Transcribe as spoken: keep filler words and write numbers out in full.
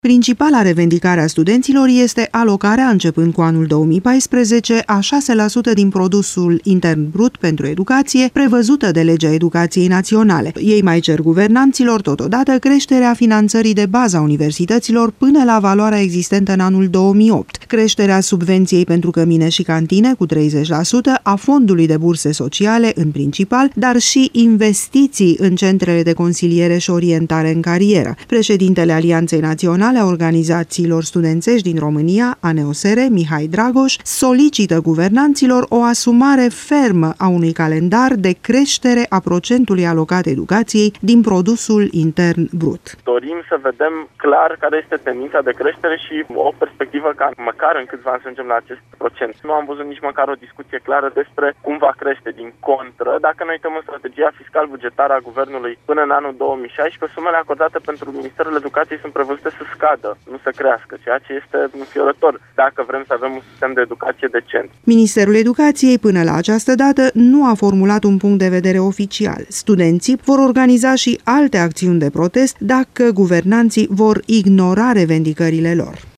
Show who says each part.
Speaker 1: Principala revendicare a studenților este alocarea, începând cu anul două mii paisprezece, a șase la sută din produsul intern brut pentru educație, prevăzută de Legea Educației Naționale. Ei mai cer guvernanților totodată creșterea finanțării de bază a universităților până la valoarea existentă în anul două mii opt, creșterea subvenției pentru cămine și cantine cu treizeci la sută, a fondului de burse sociale în principal, dar și investiții în centrele de consiliere și orientare în carieră. Președintele Alianței Naționale a Organizațiilor Studențești din România, A N O S R, Mihai Dragoș, solicită guvernanților o asumare fermă a unui calendar de creștere a procentului alocat educației din produsul intern brut.
Speaker 2: Dorim să vedem clar care este tendința de creștere și o perspectivă ca măcar în câțiva ani să ajungem la acest procent. Nu am văzut nici măcar o discuție clară despre cum va crește. Din contră, dacă ne uităm în strategia fiscal-bugetară a Guvernului până în anul două mii șaisprezece, sumele acordate pentru Ministerul Educației sunt prevăzute să scadă, nu să crească, ceea ce este înfiorător dacă vrem să avem un sistem de educație decent.
Speaker 1: Ministerul Educației până la această dată nu a formulat un punct de vedere oficial. Studenții vor organiza și alte acțiuni de protest dacă guvernanții vor ignora revendicările lor.